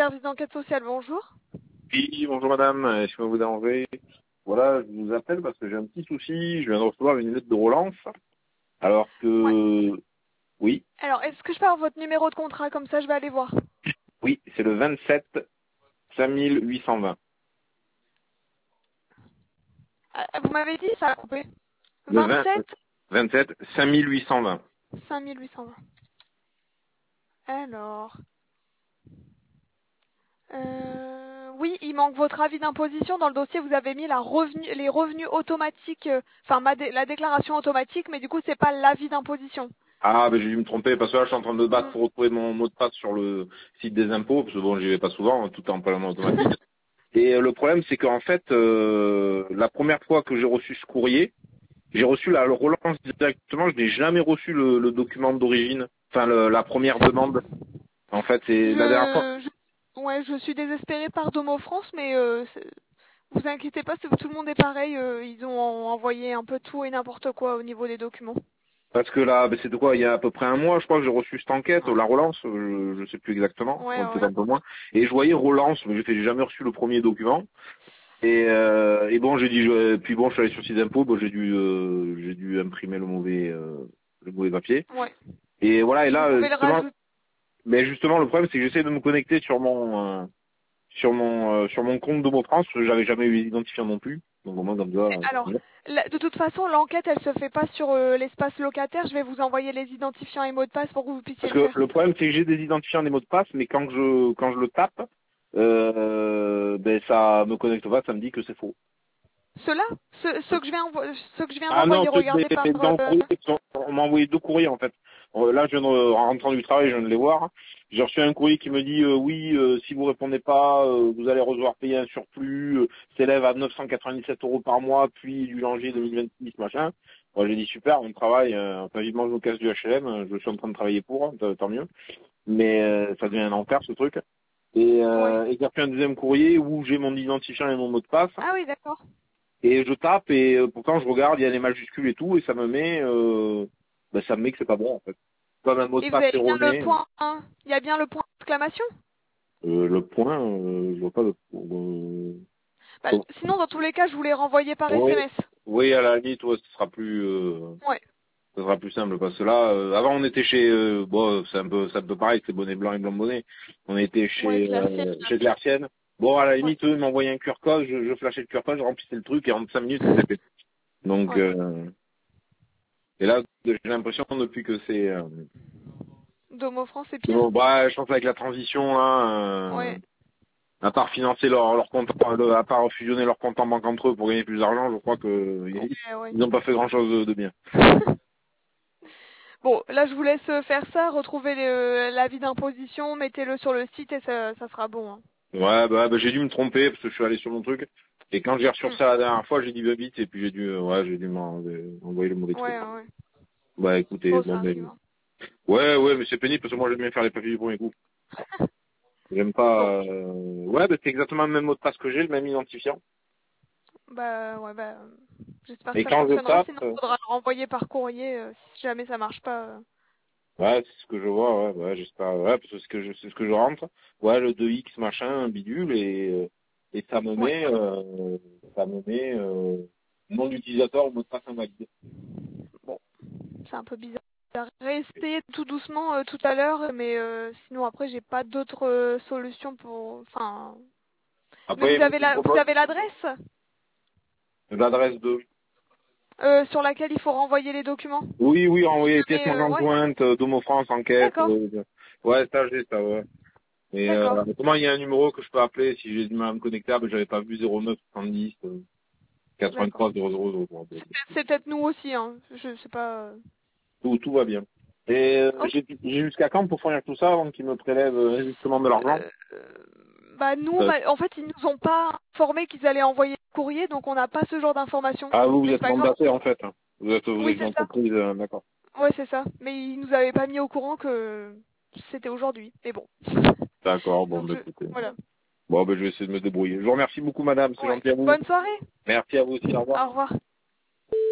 service d'enquête sociale, bonjour. Oui, bonjour madame, excusez-moi de vous déranger. Voilà, je vous appelle parce que j'ai un petit souci, je viens de recevoir une lettre de relance, alors Ouais. que... Oui, Alors, est-ce que je peux avoir votre numéro de contrat, comme ça je vais aller voir. oui, c'est le 27 5820. Vous m'avez dit, ça a coupé. Le 20, 27 27 5820. 5820. Alors... oui, il manque votre avis d'imposition. Dans le dossier, vous avez mis les revenus automatiques, la déclaration automatique, mais du coup, c'est pas l'avis d'imposition. Ah, ben j'ai dû me tromper, parce que là je suis en train de me battre Mm. pour retrouver mon mot de passe sur le site des impôts, parce que bon, j'y vais pas souvent, tout est en paiement automatique. Et le problème, c'est qu'en fait, la première fois que j'ai reçu ce courrier, j'ai reçu la relance directement, je n'ai jamais reçu le document d'origine, enfin la première demande. En fait, c'est la dernière fois. Ouais, je suis désespérée par Domo France, mais vous inquiétez pas, tout le monde est pareil. Ils ont envoyé un peu tout et n'importe quoi au niveau des documents. Parce que là, ben, c'est de quoi, il y a à peu près un mois, je crois que j'ai reçu cette enquête, Ouais, la relance, je sais plus exactement, ouais, ouais, peut-être ouais. un peu moins. Et je voyais relance, mais j'ai jamais reçu le premier document. Et bon, j'ai dit, puis bon, je suis allé sur site d'impôt, bon, j'ai dû imprimer le mauvais papier. Ouais. Et voilà, et Vous là, pouvez le justement, rajouter. mais justement, le problème, c'est que j'essaie de me connecter sur mon compte de mon France, j'avais jamais eu l'identifiant non plus. Donc au moins comme ça. Alors, Voilà. de toute façon, l'enquête, elle se fait pas sur l'espace locataire. Je vais vous envoyer les identifiants et mots de passe pour que vous puissiez Parce le que faire. le problème, c'est que j'ai des identifiants, des mots de passe, mais quand je le tape, ben ça me connecte pas, ça me dit que c'est faux. Ceux-là, ceux que je viens Ah non, d'envoyer, regardez par. dans le courrier, on m'a envoyé deux courriers en fait. Là, je viens de en rentrant du travail, je viens de les voir. J'ai reçu un courrier qui me dit oui, si vous répondez pas, vous allez recevoir payer un surplus, s'élève à 997 € par mois, puis du janvier 2026, machin. Moi, j'ai dit super, on travaille, enfin, vivement je me casse du HLM, je suis en train de travailler pour, tant mieux. Mais ça devient un enfer ce truc. Ouais. Et j'ai reçu un deuxième courrier où j'ai mon identifiant et mon mot de passe. Ah oui, d'accord. Et je tape et pourtant je regarde, il y a des majuscules et tout, et ça me met que c'est pas bon en fait. Comme un mot de Et vous passe avez bien le erroné, point, hein, il y a bien le point d'exclamation. le point, je vois pas Bah, sinon, dans tous les cas, je vous l'ai renvoyé par oui, SMS. oui, à la limite, ouais, Ouais. ce sera plus simple parce que là, avant on était chez, bon, c'est un peu pareil, c'est bonnet blanc et blanc bonnet. On était Ouais, Claire-Ciel. chez Clercienne. Bon, à la Ouais. limite, eux, ils m'envoyaient un QR code, je flashais le QR code, je remplissais le truc et en 5 minutes, c'était fait. Donc, Ouais. et là, j'ai l'impression depuis que c'est, Domo France, c'est pire. bon, bah, je pense avec la transition, là, Ouais. à part financer leur compte, à part fusionner leur compte en banque entre eux pour gagner plus d'argent, je crois que Ouais, ouais. ils n'ont pas fait grand chose de bien. Bon, là, je vous laisse faire ça, retrouver l'avis d'imposition, mettez-le sur le site et ça sera bon, hein. Ouais, bah, j'ai dû me tromper parce que je suis allé sur mon truc. Et quand j'ai reçu Mm. ça la dernière fois, j'ai dit bah vite et puis j'ai dû m'envoyer le mauvais truc. Ouais, ouais. Bah écoutez, Bon, bon ça mais arrive, hein. ouais, mais c'est pénible parce que moi j'aime bien faire les papiers du premier coup. J'aime Bon, pas. Ouais, bah c'est exactement le même mot de passe que j'ai, le même identifiant. bah, ouais, bah, j'espère que Et ça quand je fonctionnera, tape, sinon il faudra le renvoyer par courrier si jamais ça marche pas. ouais, c'est ce que je vois, ouais, j'espère, ouais, parce que c'est ce que je rentre. Ouais, le 2X machin, bidule, et Ouais. ça me met, nom d'utilisateur ou mot de passe invalidé. Bon, c'est un peu bizarre. Restez tout doucement tout à l'heure, mais sinon après j'ai pas d'autres solutions pour. Enfin, mais Après, moi, ce que je vous propose, avez l'adresse l'adresse de, sur laquelle il faut renvoyer les documents. oui, Si envoyer pièce jamais, ouais. conjointe, Domo France, enquête, D'accord, ouais, ça, j'ai ça, ouais. Et, d'accord. comment il y a un numéro que je peux appeler si j'ai du mal à me connecter, mais j'avais pas vu 09 70, D'accord. 83 00, bon, C'est peut-être nous aussi, hein. Je sais pas. tout va bien. Et Ok. j'ai jusqu'à quand pour fournir tout ça avant qu'ils me prélèvent justement de l'argent? Bah nous, en fait, ils nous ont pas informé qu'ils allaient envoyer le courrier, donc on n'a pas ce genre d'informations. Ah, vous Mais c'est êtes pas grave. mandaté en fait. Vous êtes Oui, une c'est ça. entreprise, d'accord. Ouais, c'est ça. Mais ils nous avaient pas mis au courant que c'était aujourd'hui. Mais bon. D'accord, bon, Donc bah, écoutez. voilà. Bon, bah, je vais essayer de me débrouiller. Je vous remercie beaucoup, madame. C'est Ouais. gentil à vous. Bonne soirée. Merci à vous aussi. Au revoir. Au revoir.